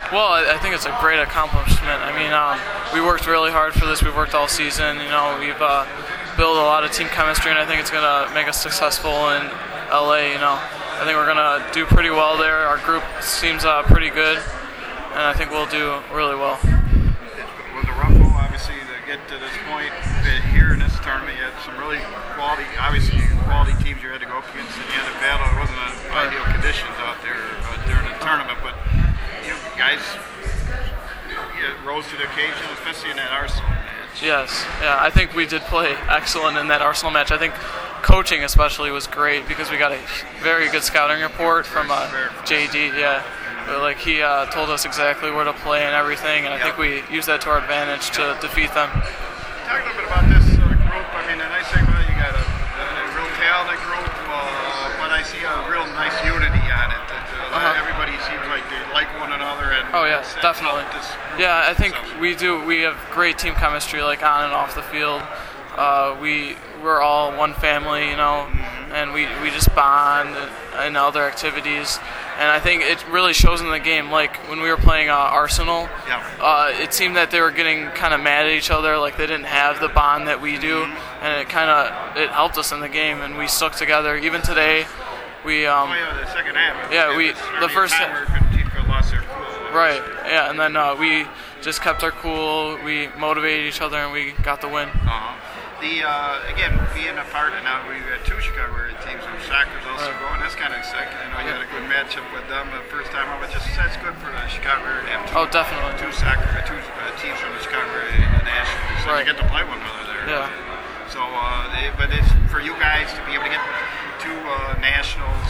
Well, I think it's a great accomplishment. I mean, we worked really hard for this. We've worked all season. We've built a lot of team chemistry, and I think it's going to make us successful in LA. I think we're going to do pretty well there. Our group seems pretty good, and I think we'll do really well. Was it rough, obviously, to get to this point here in this tournament? You had some really quality teams you had to go up against in the end of battle. It wasn't ideal conditions out there during the tournament, but you guys rose to the occasion, especially in that Arsenal match. Yes, yeah, I think we did play excellent in that Arsenal match. I think coaching especially was great because we got a very good scouting report from JD. Yeah, like he told us exactly where to play and everything, and I think we used that to our advantage to defeat them. Talk a little bit about this group. I mean, the nice thing about it, you got a real talented group, but I see a real nice unity on it. Everybody seems like they like one another. And oh yes, definitely. Yeah, I think we do. We have great team chemistry, like on and off the field. We're all one family, and we just bond in other activities. And I think it really shows in the game. Like when we were playing Arsenal, it seemed that they were getting kind of mad at each other, like they didn't have the bond that we do, and it helped us in the game, and we stuck together. Even today, we the second half. The first half. Lost their cool. Right. Yeah, and then we just kept our cool. We motivated each other, and we got the win. Again, being a part of now, we've got two Chicago area teams, and soccer's also going. That's kind of exciting. You had a good matchup with them the first time over. That's good for the Chicago area to have definitely. two teams from the Chicago area in the national. So you get to play one another there. Yeah. So, but it's for you guys to be able to get two nationals.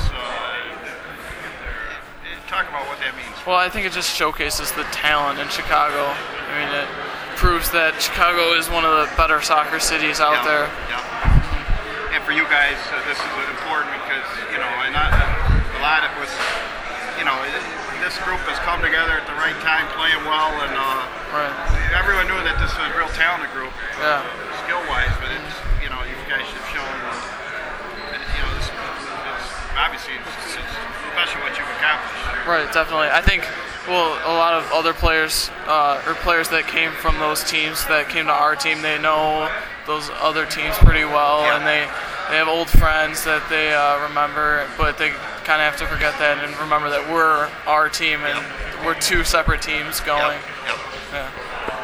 Talk about what that means. Well, I think it just showcases the talent in Chicago. I mean, it proves that Chicago is one of the better soccer cities out there. Yeah. And for you guys, this is important because, and a lot of it was, this group has come together at the right time, playing well, and everyone knew that this was a real talented group, skill-wise, but it's, you guys have shown, this obviously it's especially what you've accomplished. Right, definitely. I think, a lot of other players, or players that came from those teams that came to our team, they know those other teams pretty well, and they have old friends that they remember, but they kind of have to forget that and remember that we're our team and we're two separate teams going. Yeah.